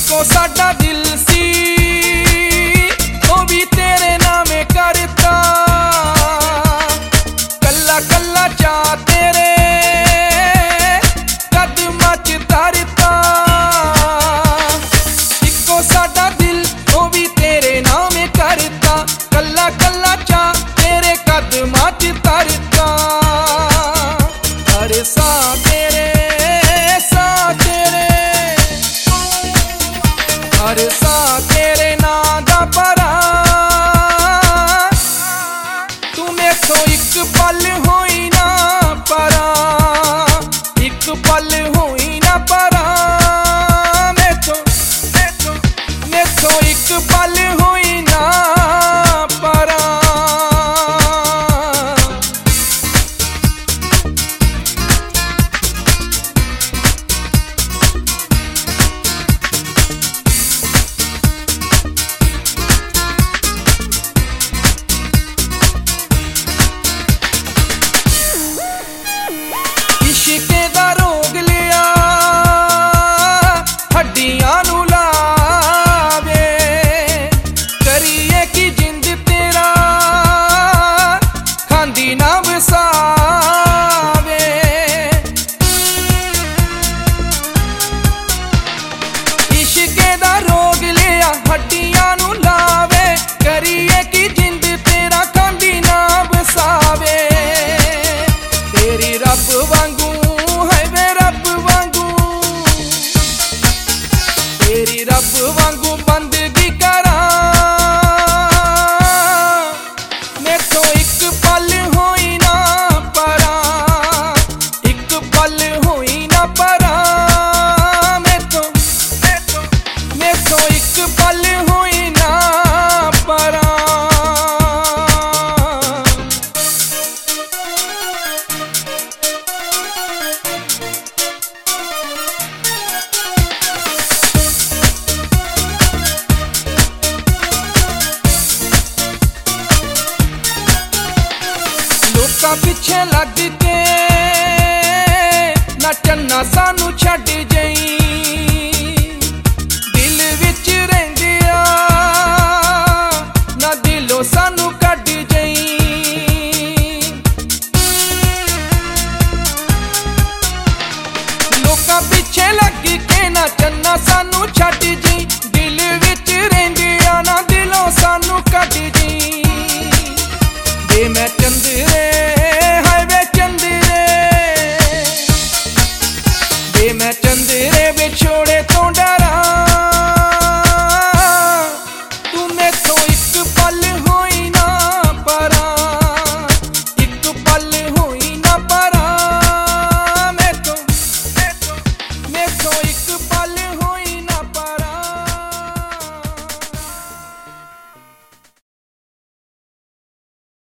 Eco साडा दिल सी ओ भी तेरे नामे करता, कल्ला कल्ला चा तेरे कदमां च धरता। इको साडा दिल ओ भी तेरे नामे करता, कल्ला कल्ला चा तेरे कदमां च धरता। हर सा तेरे हर सा तेरे नां दा भरा, तू मेथों इक पल होई ना परा, इक पल होई ना परा। मेथों इक पल होई ना परा। इश्के दा रोग लिया हड्डियां नू लावे, करिए की जिंद तेरा खांदी ना वसावे। इश्के दा रोग लिया हड्डियां नू लावे, करिए की जिंद तेरा खांदी ना वसावे। तेरी रब वांगू तेरी रब वांगू बंदगी करा, मेथों इक पल होई ना परा, इक पल होई ना परा। मेथों इक पल होई ना परा। लोकां पिछे लग के नचना सानू छड्ड जई, दिल विच रहिंदिया ना दिलों सानू कढ जई। लोकां पिछे लग के नचना सानू छड्ड जई,